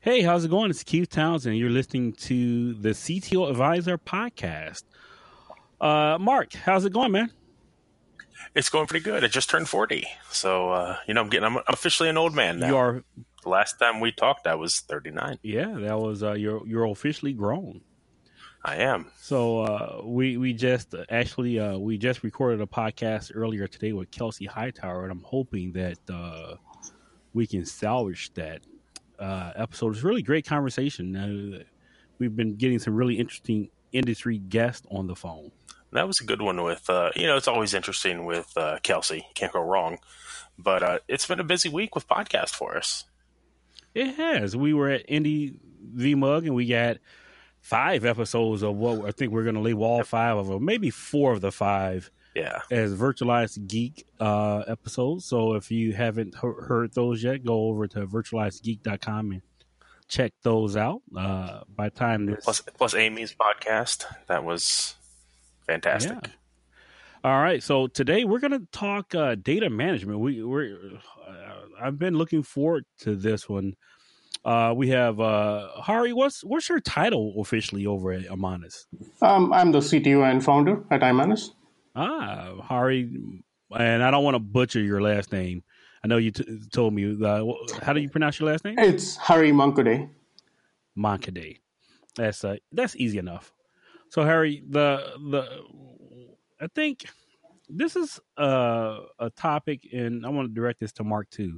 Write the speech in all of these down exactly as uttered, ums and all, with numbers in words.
Hey, how's it going? It's Keith Townsend. You're listening to the C T O Advisor podcast. Uh, Mark, how's it going, man? It's going pretty good. I just turned forty. So, uh, you know, I'm getting, I'm officially an old man now. You're, The last time we talked, I was thirty-nine. yeah, that was, uh, you're, you're officially grown. I am. So, uh, we, we just actually, uh, we just recorded a podcast earlier today with Kelsey Hightower, and I'm hoping that, uh, we can salvage that, uh, episode. It's a really great conversation. Uh, we've been getting some really interesting industry guests on the phone. That was a good one with, uh, you know, it's always interesting with uh, Kelsey. Can't go wrong. But uh, it's been a busy week with podcast for us. It has. We were at Indie V Mug, and we got five episodes of what I think we're going to label all five of them, maybe four of the five, Yeah, as Virtualized Geek uh, episodes. So if you haven't he- heard those yet, go over to virtualized geek dot com and check those out. Uh, by the time this, plus plus Amy's podcast. That was fantastic. yeah. All right, so today we're going to talk uh, data management. We we're uh, I've been looking forward to this one. Uh, we have uh, Hari. What's what's your title officially over at Amanis? Um, I'm the C T O and founder at Imanus. Ah, Hari, and I don't want to butcher your last name. I know you t- told me. Uh, how do you pronounce your last name? It's Hari Mankade. Mankade. That's uh, that's easy enough. So Harry, the the I think this is uh, a topic, and I want to direct this to Mark too.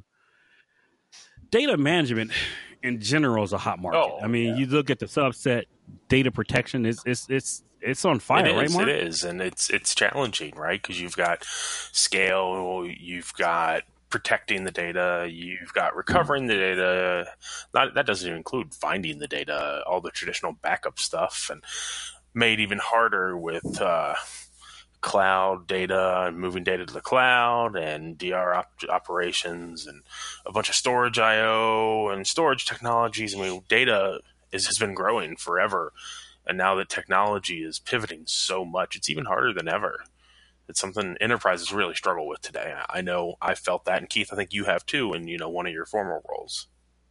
Data management in general is a hot market. Oh, I mean, yeah. you look at the subset, data protection. It's it's it's it's on fire, It is, right, Mark? It is, and it's it's challenging, right? Because you've got scale, you've got protecting the data, you've got recovering the data. Not, that doesn't even include finding the data, all the traditional backup stuff, and made even harder with uh, cloud data and moving data to the cloud and D R op- operations and a bunch of storage I O and storage technologies. I mean, data is, has been growing forever. And now that technology is pivoting so much, it's even harder than ever. It's something enterprises really struggle with today. I know I felt that, and Keith, I think you have too, in you know one of your former roles.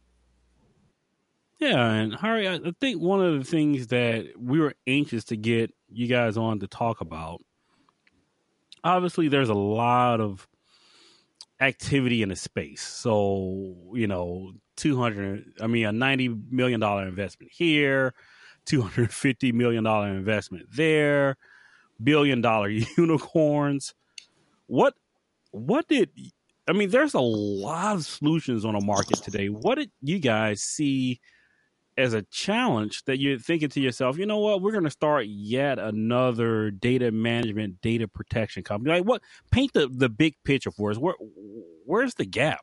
Yeah, and Hari, I think one of the things that we were anxious to get you guys on to talk about. Obviously, there's a lot of activity in the space. So, you know, two hundred, I mean, a ninety million dollars investment here, two hundred fifty million dollars investment there, billion dollar unicorns. What, what did, I mean, there's a lot of solutions on the market today. What did you guys see as a challenge that you're thinking to yourself, you know what, we're going to start yet another data management, data protection company? Like, what, paint the, the big picture for us. Where, where's the gap?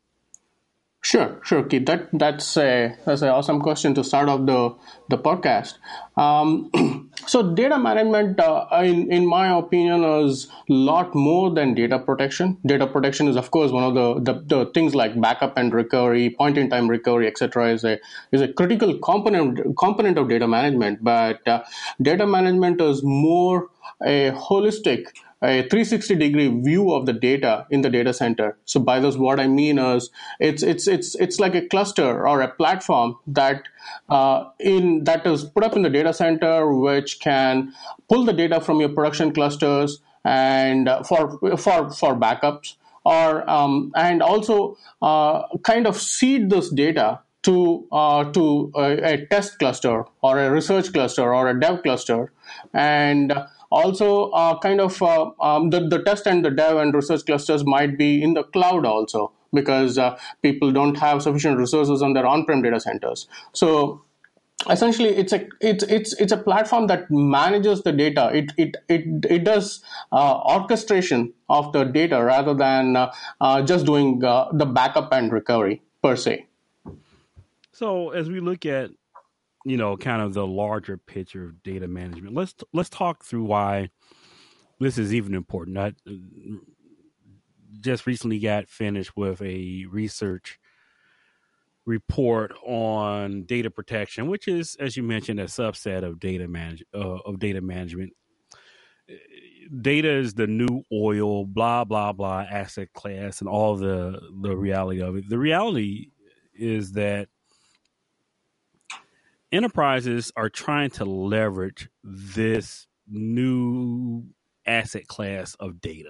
Sure, sure, Keith. That that's a that's an awesome question to start off the the podcast. Um, so, data management, uh, in in my opinion, is a lot more than data protection. Data protection is, of course, one of the, the, the things like backup and recovery, point in time recovery, et cetera, is a is a critical component component of data management. But uh, data management is more a holistic, a three sixty degree view of the data in the data center. So by this, what I mean is it's it's it's it's like a cluster or a platform that uh, in that is put up in the data center, which can pull the data from your production clusters and uh, for for for backups, or um, and also uh, kind of seed this data to uh, to a, a test cluster or a research cluster or a dev cluster, and also uh, kind of uh, um, the, the test and the dev and research clusters might be in the cloud also, because uh, people don't have sufficient resources on their on-prem data centers. So essentially, it's a it's it's it's a platform that manages the data. It it it it does uh, orchestration of the data rather than uh, uh, just doing uh, the backup and recovery per se. So as we look at, you know, kind of the larger picture of data management, let's let's talk through why this is even important. I just recently got finished with a research report on data protection, which is, as you mentioned, a subset of data manage uh, of data management. Data is the new oil, blah blah blah, asset class, and all the the reality of it. The reality is that enterprises are trying to leverage this new asset class of data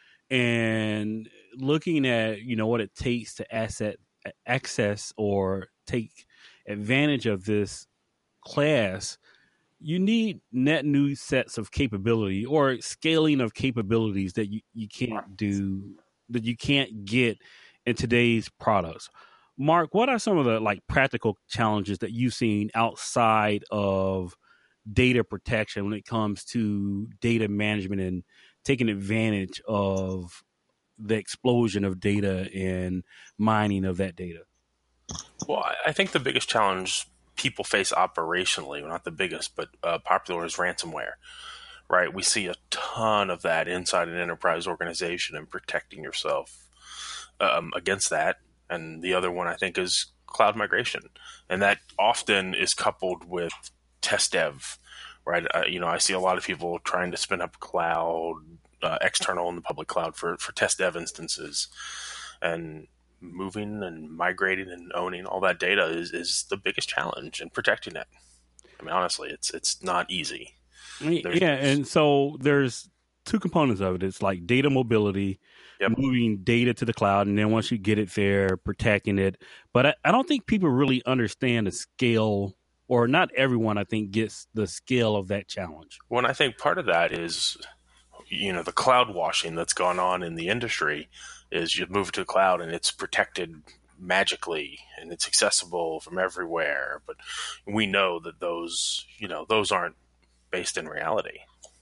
and looking at, you know, what it takes to asset access or take advantage of this class. You need net new sets of capability or scaling of capabilities that you, you can't do, that you can't get in today's products. Mark, what are some of the like practical challenges that you've seen outside of data protection when it comes to data management and taking advantage of the explosion of data and mining of that data? Well, I think the biggest challenge people face operationally, well, not the biggest, but uh, popular, is ransomware, right? We see a ton of that inside an enterprise organization and protecting yourself um, against that. And the other one, I think, is cloud migration. And that often is coupled with test dev, right? Uh, you know, I see a lot of people trying to spin up cloud, uh, external in the public cloud for, for test dev instances. And moving and migrating and owning all that data is, is the biggest challenge in protecting it. I mean, honestly, it's it's not easy. There's, yeah, and so there's two components of it. It's like data mobility, yep. moving data to the cloud, and then once you get it there, protecting it. But I, I don't think people really understand the scale, or not everyone, I think, gets the scale of that challenge. Well, and I think part of that is, you know, the cloud washing that's gone on in the industry is you move to the cloud and it's protected magically and it's accessible from everywhere. But we know that those, you know, those aren't based in reality.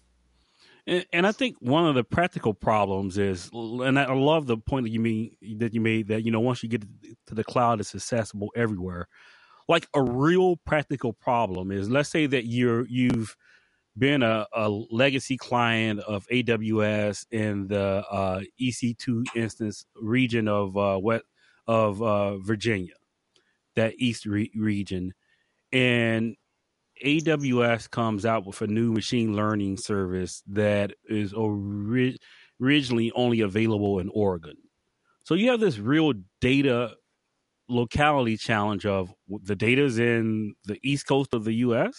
And, and I think one of the practical problems is, and I love the point that you mean that you made that, you know, once you get to the cloud, it's accessible everywhere. Like a real practical problem is, let's say that you're you've been a, a legacy client of A W S in the uh, E C two instance region of uh, West of uh, Virginia, that East re- region, and A W S comes out with a new machine learning service that is ori- originally only available in Oregon. So you have this real data locality challenge of the data is in the East Coast of the U S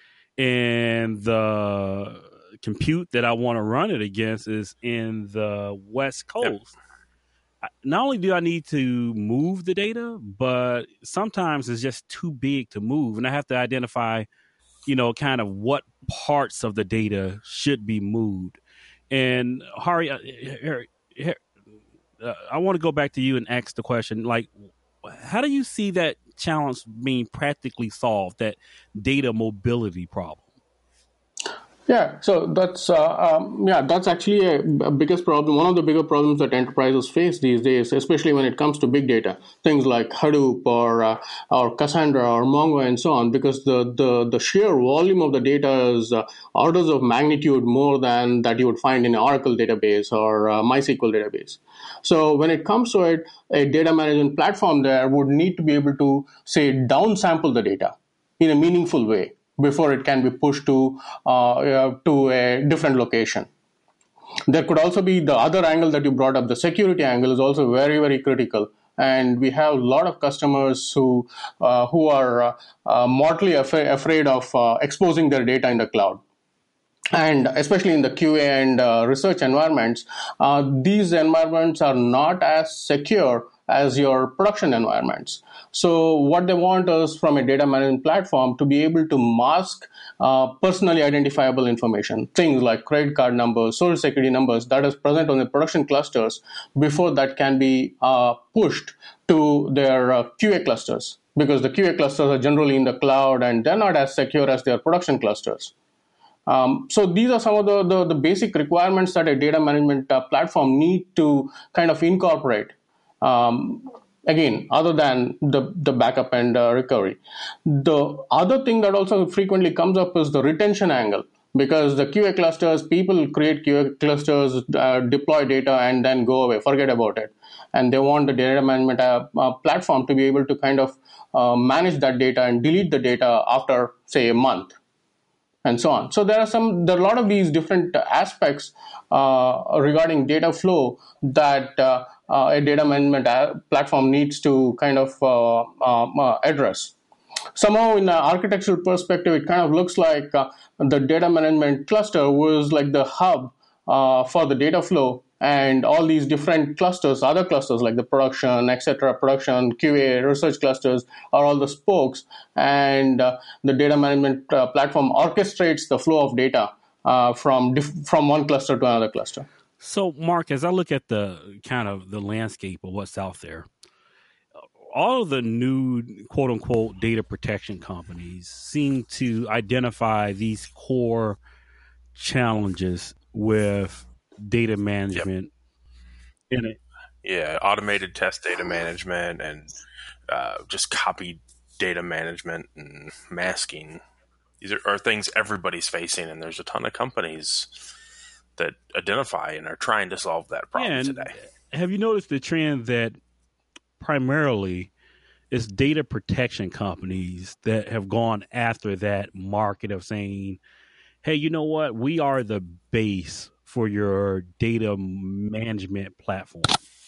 and the compute that I want to run it against is in the West Coast. Yep. Not only do I need to move the data, but sometimes it's just too big to move, and I have to identify, you know, kind of what parts of the data should be moved. And Hari, here, here, uh, I want to go back to you and ask the question, like, how do you see that challenge being practically solved, that data mobility problem? Yeah, so that's uh, um, yeah, that's actually a, a biggest problem. One of the bigger problems that enterprises face these days, especially when it comes to big data, things like Hadoop or uh, or Cassandra or Mongo and so on, because the the, the sheer volume of the data is uh, orders of magnitude more than that you would find in an Oracle database or uh, MySQL database. So when it comes to it, a data management platform there would need to be able to, say, downsample the data in a meaningful way before it can be pushed to uh, uh, to a different location. There could also be the other angle that you brought up. The security angle is also very, very critical. And we have a lot of customers who uh, who are uh, uh, mortally af- afraid of uh, exposing their data in the cloud. And especially in the Q A and uh, research environments, uh, these environments are not as secure as your production environments. So what they want is from a data management platform to be able to mask uh, personally identifiable information, things like credit card numbers, social security numbers that is present on the production clusters before that can be uh, pushed to their uh, Q A clusters, because the Q A clusters are generally in the cloud and they're not as secure as their production clusters. Um, so these are some of the, the, the basic requirements that a data management uh, platform need to kind of incorporate. Um, again, other than the, the backup and uh, recovery. The other thing that also frequently comes up is the retention angle, because the Q A clusters, people create Q A clusters, uh, deploy data, and then go away, forget about it. And they want the data management uh, uh, platform to be able to kind of uh, manage that data and delete the data after, say, a month, and so on. So there are some, there are a lot of these different aspects uh, regarding data flow that uh, uh, a data management platform needs to kind of uh, um, uh, address. somehow in an architectural perspective, it kind of looks like uh, the data management cluster was like the hub uh, for the data flow, and all these different clusters, other clusters like the production, et cetera, production, Q A, research clusters are all the spokes, and uh, the data management uh, platform orchestrates the flow of data uh, from diff- from one cluster to another cluster. So, Mark, as I look at the kind of the landscape of what's out there, all of the new quote unquote data protection companies seem to identify these core challenges with data management yep. in it. Yeah, automated test data management and uh, just copy data management and masking. These are, are things everybody's facing, and there's a ton of companies that identify and are trying to solve that problem yeah, today. Have you noticed the trend that primarily it's data protection companies that have gone after that market of saying, hey, you know what? We are the base for your data management platform.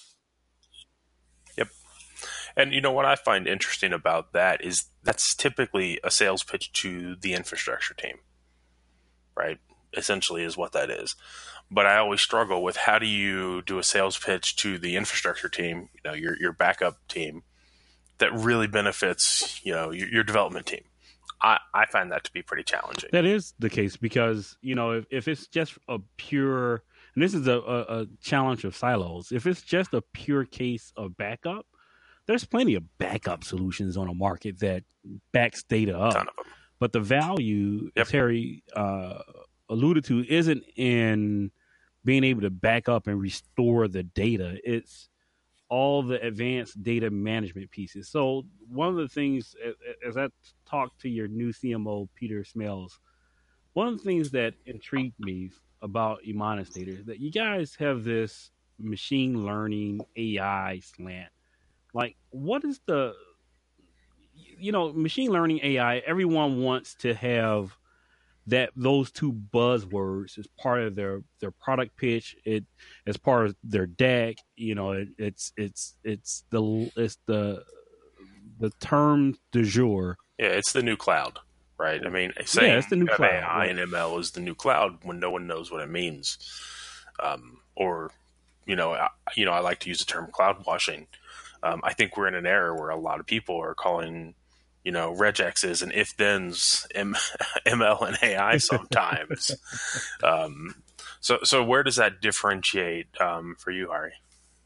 Yep. And you know what I find interesting about that is that's typically a sales pitch to the infrastructure team, right? Essentially is what that is. But I always struggle with how do you do a sales pitch to the infrastructure team, you know, your your backup team, that really benefits, you know, your, your development team. I, I find that to be pretty challenging. That is the case because, you know, if, if it's just a pure, and this is a, a, a challenge of silos, if it's just a pure case of backup, there's plenty of backup solutions on a market that backs data up. Ton of them. But the value, yep. as Harry uh, alluded to, isn't in being able to back up and restore the data. It's all the advanced data management pieces. So one of the things, as I talked to your new C M O, Peter Smells, one of the things that intrigued me about Imanis Data is that you guys have this machine learning A I slant. Like, what is the, you know, machine learning A I, everyone wants to have that those two buzzwords as part of their, their product pitch, it as part of their deck. You know, it, it's it's it's the it's the the term du jour. Yeah, it's the new cloud, right? I mean, saying yeah, it's the new cloud. A I right. and M L is the new cloud when no one knows what it means, um, or you know, I, you know, I like to use the term cloud washing. Um, I think we're in an era where a lot of people are calling, you know, regexes and if-thens M- ML and A I sometimes. um, so, so where does that differentiate um, for you, Hari?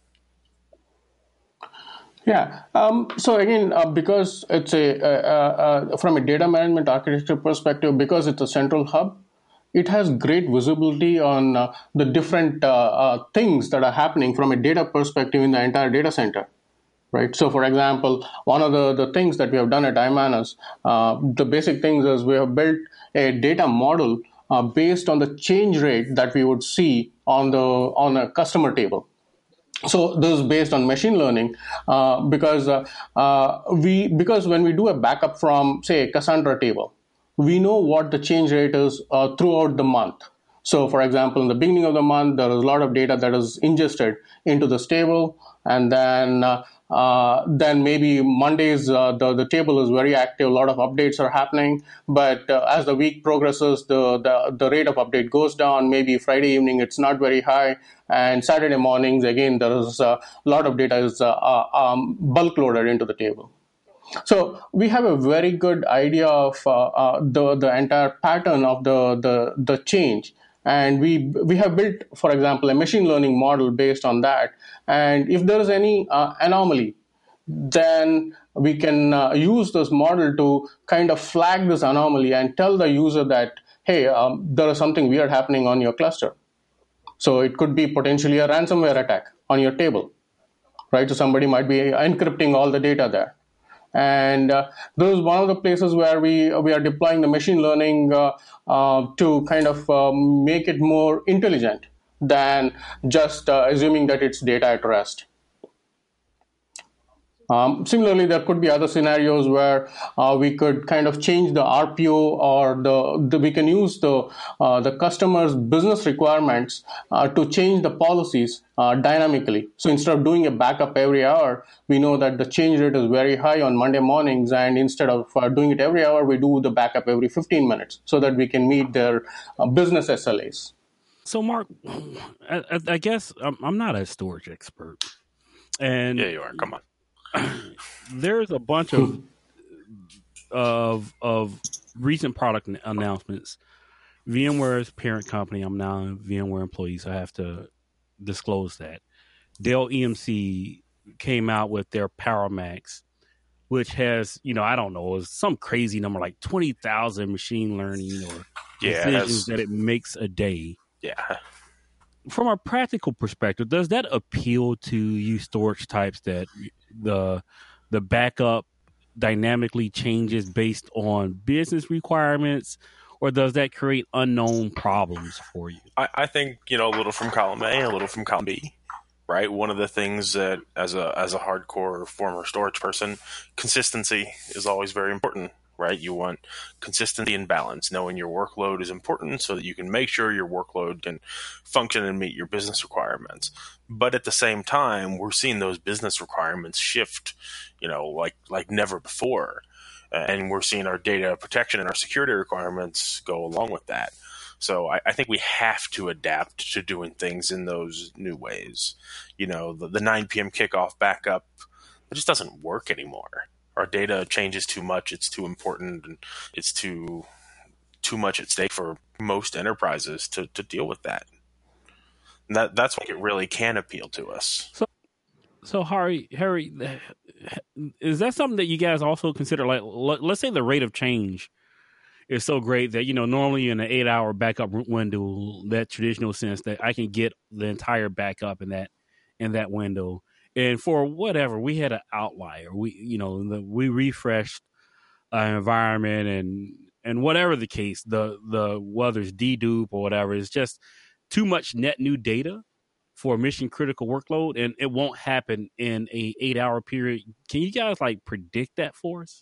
Yeah. Um, so again, uh, because it's a uh, uh, from a data management architecture perspective, because it's a central hub, it has great visibility on uh, the different uh, uh, things that are happening from a data perspective in the entire data center. Right. So, for example, one of the, the things that we have done at Imanis, uh, the basic things is we have built a data model uh, based on the change rate that we would see on the on a customer table. So this is based on machine learning uh, because uh, uh, we because when we do a backup from, say, a Cassandra table, we know what the change rate is uh, throughout the month. So, for example, in the beginning of the month, there is a lot of data that is ingested into this table, and then uh, uh, then maybe Mondays uh, the the table is very active. A lot of updates are happening, but uh, as the week progresses, the, the the rate of update goes down. Maybe Friday evening it's not very high, and Saturday mornings again there is a lot of data is uh, uh, um, bulk loaded into the table. So we have a very good idea of uh, uh, the the entire pattern of the the the change. And we we have built, for example, a machine learning model based on that. And if there is any uh, anomaly, then we can uh, use this model to kind of flag this anomaly and tell the user that, hey, um, there is something weird happening on your cluster. So it could be potentially a ransomware attack on your table, right? So somebody might be encrypting all the data there. And uh, this is one of the places where we we are deploying the machine learning uh, uh, to kind of uh, make it more intelligent than just uh, assuming that it's data at rest. Um, similarly, there could be other scenarios where uh, we could kind of change the R P O, or the, the we can use the uh, the customer's business requirements uh, to change the policies uh, dynamically. So instead of doing a backup every hour, we know that the change rate is very high on Monday mornings, and instead of uh, doing it every hour, we do the backup every fifteen minutes so that we can meet their uh, business S L As. So, Mark, I, I guess I'm, I'm not a storage expert, and yeah, you are. Come on. There's a bunch of of of recent product announcements. VMware's parent company. I'm now a VMware employee, so I have to disclose that. Dell E M C came out with their PowerMax, which has, you know, I don't know, some crazy number like twenty thousand machine learning or yeah, decisions that it makes a day. Yeah. From a practical perspective, does that appeal to you storage types that the the backup dynamically changes based on business requirements, or does that create unknown problems for you? I, I think, you know, a little from column A, a little from column B, right? One of the things that as a as a hardcore former storage person, consistency is always very important, right? You want consistency and balance. Knowing your workload is important so that you can make sure your workload can function and meet your business requirements. But at the same time, we're seeing those business requirements shift, you know, like like never before. And we're seeing our data protection and our security requirements go along with that. So I, I think we have to adapt to doing things in those new ways. You know, the, the nine p.m. kickoff backup, it just doesn't work anymore. Our data changes too much. It's too important, and it's too too much at stake for most enterprises to, to deal with that. And that that's what it really can appeal to us. So, so Hari, Harry, is that something that you guys also consider? Like, let's say the rate of change is so great that, you know, normally in an eight-hour backup window, that traditional sense that I can get the entire backup in that in that window. And for whatever, we had an outlier. We, you know, the, we refreshed our environment, and and whatever the case, the the whether it's dedupe or whatever, it's just too much net new data for a mission critical workload, and it won't happen in a eight hour period. Can you guys like predict that for us?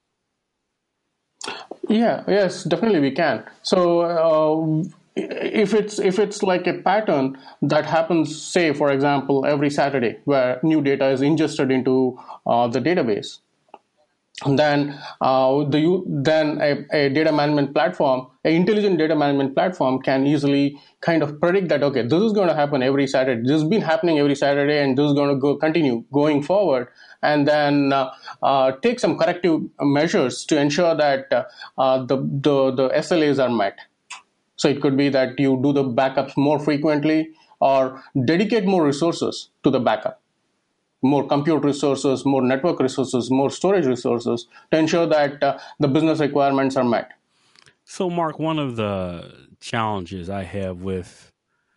Yeah, yes, definitely we can. So uh, if it's if it's like a pattern that happens, say for example, every Saturday, where new data is ingested into uh, the database, then uh, the then a, a data management platform, an intelligent data management platform, can easily kind of predict that, okay, this is going to happen every Saturday. This has been happening every Saturday, and this is going to go continue going forward. And then uh, uh, take some corrective measures to ensure that uh, the, the the S L As are met. So it could be that you do the backups more frequently, or dedicate more resources to the backup. More compute resources, more network resources, more storage resources to ensure that uh, the business requirements are met. So, Mark, one of the challenges I have with,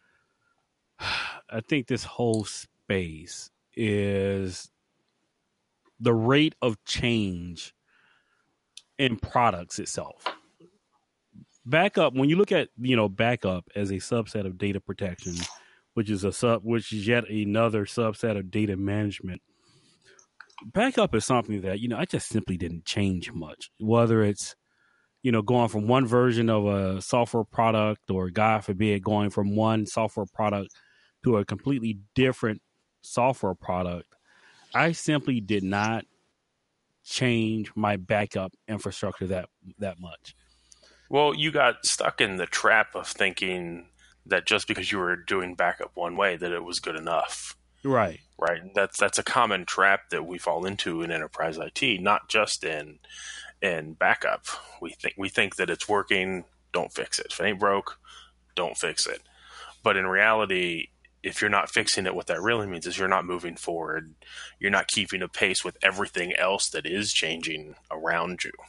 I think, this whole space is the rate of change in products itself. Backup, when you look at, you know, backup as a subset of data protection, which is a sub, which is yet another subset of data management. Backup is something that, you know, I just simply didn't change much. Whether it's, you know, going from one version of a software product, or God forbid, going from one software product to a completely different software product, I simply did not change my backup infrastructure that that much. Well, you got stuck in the trap of thinking that just because you were doing backup one way, that it was good enough. Right. Right. That's that's a common trap that we fall into in enterprise I T, not just in in backup. We think we think that it's working, don't fix it. If it ain't broke, don't fix it. But in reality, if you're not fixing it, what that really means is you're not moving forward. You're not keeping a pace with everything else that is changing around you.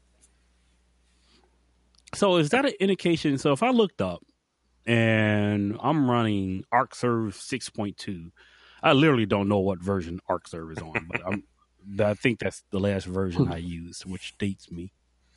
So is that an indication? So if I looked up and I'm running ArcServe six point two, I literally don't know what version ArcServe is on, but I'm, I think that's the last version I used, which dates me.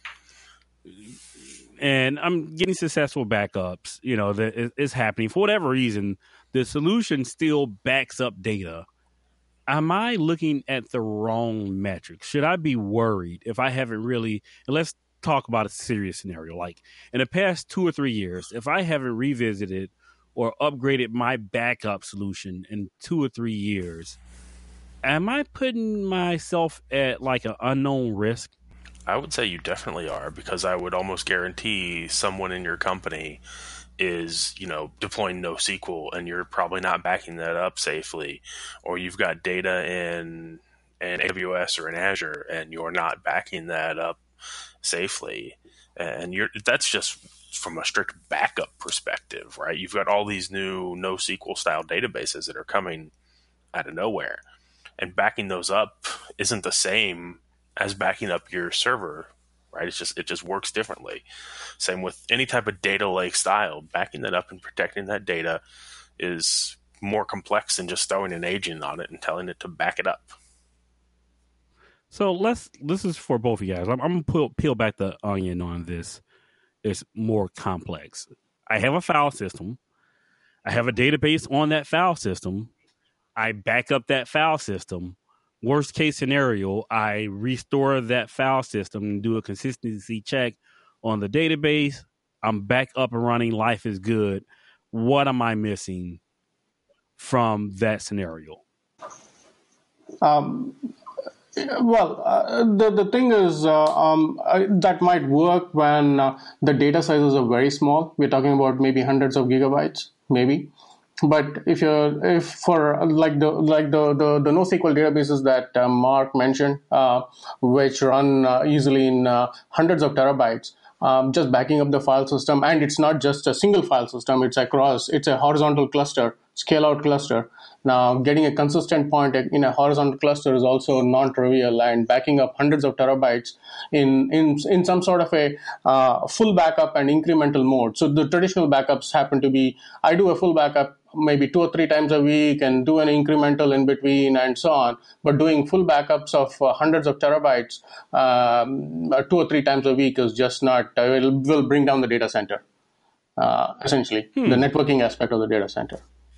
And I'm getting successful backups. You know, that it's happening for whatever reason. The solution still backs up data am I looking at the wrong metric? Should I be worried if I haven't really, and let's talk about a serious scenario, like in the past two or three years, if I haven't revisited or upgraded my backup solution in two or three years, am I putting myself at like an unknown risk? I would say you definitely are, because I would almost guarantee someone in your company is, you know, deploying NoSQL and you're probably not backing that up safely, or you've got data in in A W S or in Azure and you're not backing that up safely. And you're that's just from a strict backup perspective, right? You've got all these new NoSQL style databases that are coming out of nowhere, and backing those up isn't the same as backing up your server, right? It's just it just works differently. Same with any type of data lake style. Backing that up and protecting that data is more complex than just throwing an agent on it and telling it to back it up. So let's. This is for both of you guys. I'm, I'm gonna peel, peel back the onion on this. It's more complex. I have a file system. I have a database on that file system. I back up that file system. Worst case scenario, I restore that file system and do a consistency check on the database. I'm back up and running. Life is good. What am I missing from that scenario? Um, well, uh, the the thing is uh, um, uh, that might work when uh, the data sizes are very small. We're talking about maybe hundreds of gigabytes, maybe. But if you're if for uh, like the like the the, the NoSQL databases that uh, Mark mentioned, uh, which run uh, easily in uh, hundreds of terabytes, um, just backing up the file system, and it's not just a single file system; it's across. It's a horizontal cluster, scale-out cluster. Now, getting a consistent point in a horizontal cluster is also non-trivial, and backing up hundreds of terabytes in in in some sort of a uh, full backup and incremental mode. So the traditional backups happen to be I do a full backup maybe two or three times a week and do an incremental in between and so on. But doing full backups of uh, hundreds of terabytes um, two or three times a week is just not, uh, will, will bring down the data center, uh, essentially, hmm. the networking aspect of the data center.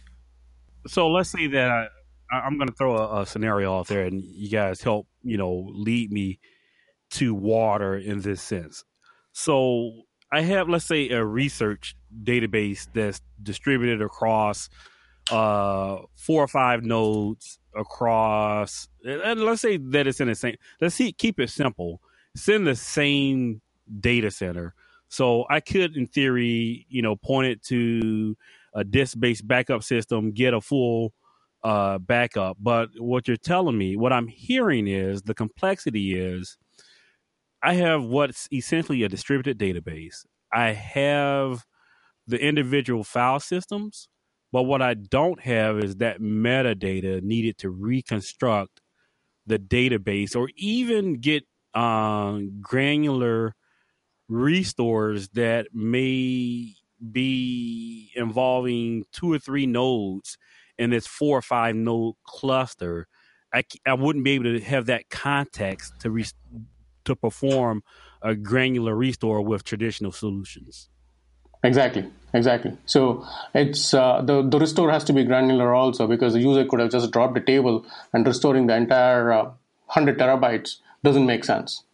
So let's say that I, I'm going to throw a, a scenario out there and you guys help, you know, lead me to water in this sense. So I have, let's say, a research database that's distributed across uh, four or five nodes across, and let's say that it's in the same, let's see, keep it simple. It's in the same data center. So I could, in theory, you know, point it to a disk-based backup system, get a full uh, backup. But what you're telling me, what I'm hearing is the complexity is I have what's essentially a distributed database. I have the individual file systems, but what I don't have is that metadata needed to reconstruct the database or even get um, granular restores that may be involving two or three nodes in this four or five node cluster. I, I wouldn't be able to have that context to re- to perform a granular restore with traditional solutions. Exactly, exactly. So it's uh, the the restore has to be granular also, because the user could have just dropped a table and restoring the entire uh, one hundred terabytes doesn't make sense.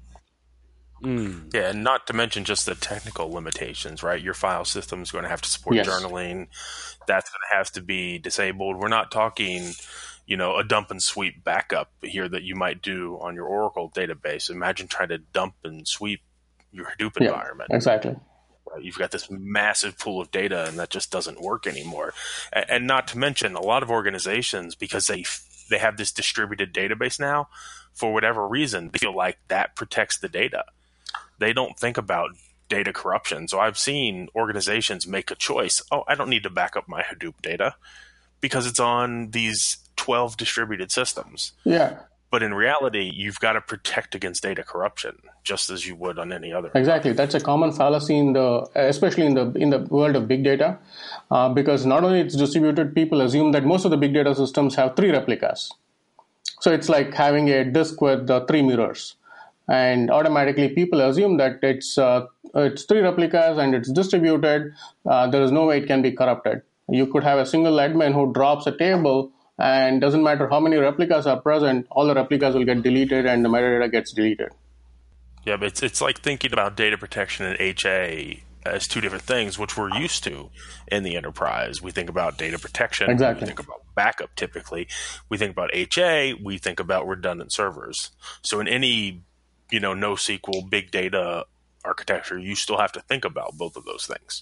Mm. Yeah, and not to mention just the technical limitations, right? Your file system is going to have to support yes. journaling. That's going to have to be disabled. We're not talking, you know, a dump and sweep backup here that you might do on your Oracle database. Imagine trying to dump and sweep your Hadoop yeah, environment. Exactly. Right? You've got this massive pool of data, and that just doesn't work anymore. And, and not to mention, a lot of organizations, because they they have this distributed database now, for whatever reason, they feel like that protects the data. They don't think about data corruption. So I've seen organizations make a choice. Oh, I don't need to back up my Hadoop data because it's on these twelve distributed systems. Yeah. But in reality, you've got to protect against data corruption, just as you would on any other. Exactly. That's a common fallacy in the, especially in the in the world of big data, uh, because not only it's distributed, people assume that most of the big data systems have three replicas. So it's like having a disk with uh, three mirrors. And automatically people assume that it's uh, it's three replicas and it's distributed. Uh, there is no way it can be corrupted. You could have a single admin who drops a table and doesn't matter how many replicas are present, all the replicas will get deleted and the metadata gets deleted. Yeah, but it's it's like thinking about data protection and H A as two different things, which we're used to in the enterprise. We think about data protection. Exactly. We think about backup typically. We think about H A. We think about redundant servers. So in any, you know, NoSQL big data architecture, you still have to think about both of those things.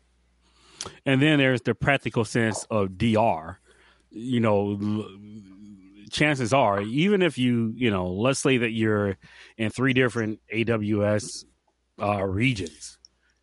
And then there's the practical sense of D R. You know, chances are, even if you, you know, let's say that you're in three different A W S uh, regions,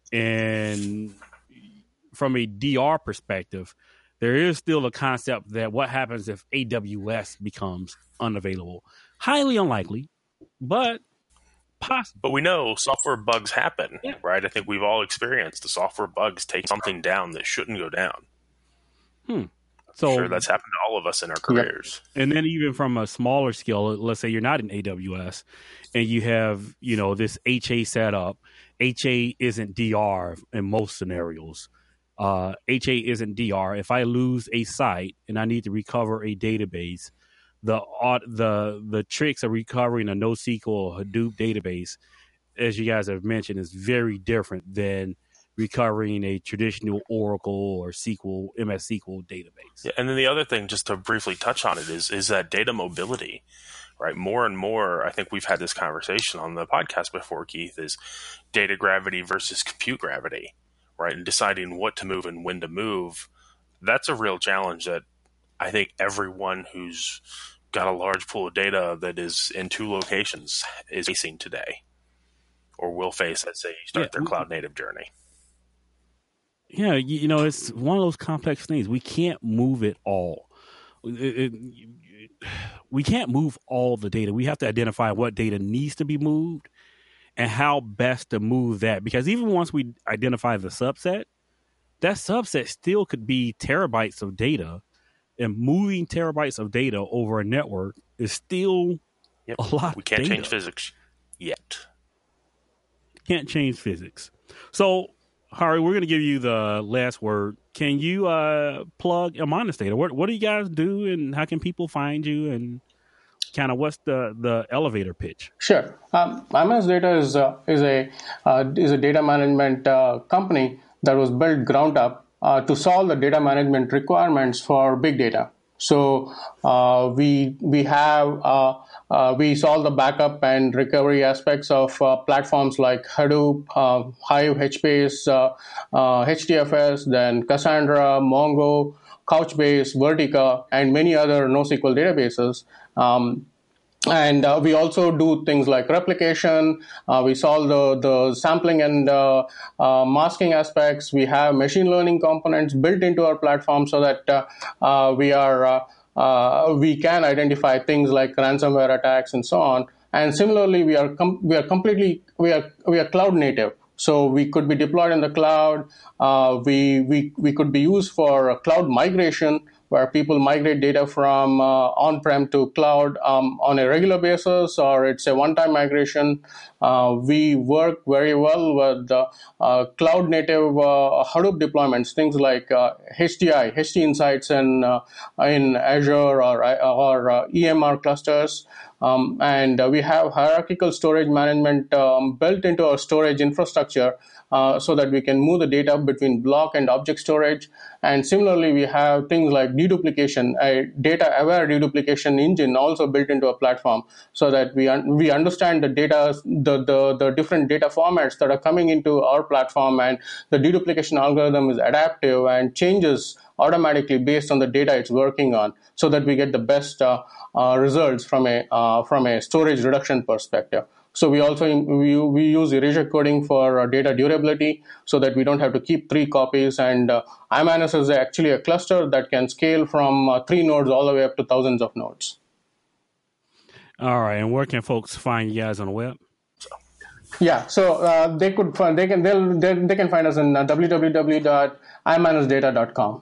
and from a D R perspective, there is still a concept that what happens if A W S becomes unavailable? Highly unlikely, but possible. But we know software bugs happen, yeah. right? I think we've all experienced the software bugs take something down that shouldn't go down. Hmm. So, So sure, that's happened to all of us in our careers. And then even from a smaller scale, let's say you're not in A W S and you have, you know, this H A set up. H A isn't D R in most scenarios. Uh, H A isn't D R. If I lose a site and I need to recover a database, the the the tricks of recovering a NoSQL or Hadoop database, as you guys have mentioned, is very different than recovering a traditional Oracle or S Q L, M S S Q L database. Yeah, and then the other thing, just to briefly touch on it, is is that data mobility, right? More and more, I think we've had this conversation on the podcast before, Keith, is data gravity versus compute gravity, right? And deciding what to move and when to move. That's a real challenge that I think everyone who's got a large pool of data that is in two locations is facing today, or will face as they start Yeah. their cloud native journey. Yeah, you, you know, it's one of those complex things. We can't move it all. It, it, we can't move all the data. We have to identify what data needs to be moved and how best to move that. Because even once we identify the subset, that subset still could be terabytes of data, and moving terabytes of data over a network is still Yep. a lot. We can't of data. change physics yet. Can't change physics. So, Hari, we're going to give you the last word. Can you uh, plug Imanis Data? What, what do you guys do, and how can people find you, and kind of what's the, the elevator pitch? Sure. Um, Imanis Data is uh, is a uh, is a data management uh, company that was built ground up uh, to solve the data management requirements for big data. So uh, we we have uh, uh, we solve the backup and recovery aspects of uh, platforms like Hadoop, uh, Hive, HBase, uh, uh, H D F S, then Cassandra, Mongo, Couchbase, Vertica, and many other NoSQL databases. Um, And uh, we also do things like replication. Uh, we solve the, the sampling and uh, uh, masking aspects. We have machine learning components built into our platform so that uh, uh, we are uh, uh, we can identify things like ransomware attacks and so on. And similarly, we are com- we are completely we are we are cloud native. So we could be deployed in the cloud. Uh, we we we could be used for cloud migration, where people migrate data from uh, on-prem to cloud um, on a regular basis, or it's a one-time migration. Uh, we work very well with uh, uh, cloud-native uh, Hadoop deployments, things like uh, H D I, H D Insights in uh, in Azure or or uh, E M R clusters. Um, and uh, we have hierarchical storage management um, built into our storage infrastructure uh, so that we can move the data between block and object storage. And similarly, we have things like deduplication, a data-aware deduplication engine also built into a platform so that we un- we understand the data, the, the, the different data formats that are coming into our platform, and the deduplication algorithm is adaptive and changes automatically based on the data it's working on, so that we get the best uh, uh, results from a uh, from a storage reduction perspective. So we also we, we use erasure coding for uh, data durability, so that we don't have to keep three copies. And uh, Imanis is actually a cluster that can scale from uh, three nodes all the way up to thousands of nodes. All right, and where can folks find you guys on the web? Yeah, so uh, they could find, they can they'll, they they can find us in uh, w w w dot imanis data dot com.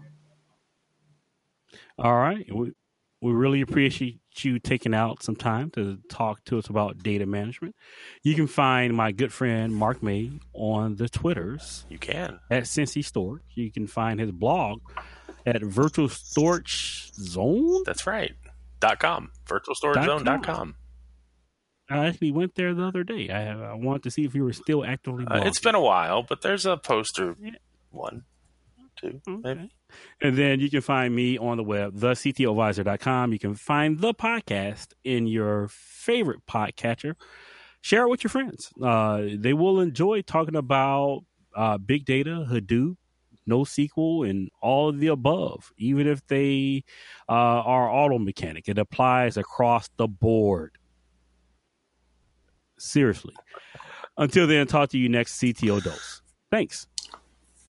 All right. We, we really appreciate you taking out some time to talk to us about data management. You can find my good friend Mark May on the Twitters. You can. At Cincy Storage. You can find his blog at Virtual Storage Zone. That's right. Dot com. virtual storage zone dot com. I actually went there the other day. I, I wanted to see if you were still actively blogging. Uh, it's been a while, but there's a poster. Yeah. One, two, okay. Maybe. And then you can find me on the web, the C T O advisor dot com. You can find the podcast in your favorite podcatcher. Share it with your friends. Uh, they will enjoy talking about uh, big data, Hadoop, NoSQL, and all of the above, even if they uh, are auto mechanic. It applies across the board. Seriously. Until then, talk to you next C T O Dose. Thanks.